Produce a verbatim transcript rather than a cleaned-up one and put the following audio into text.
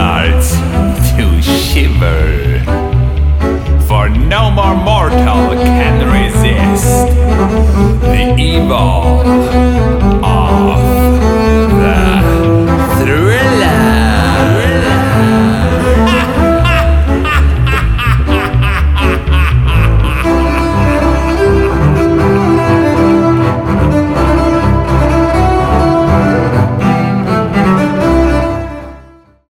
starts to shiver. For no more mortal can resist the evil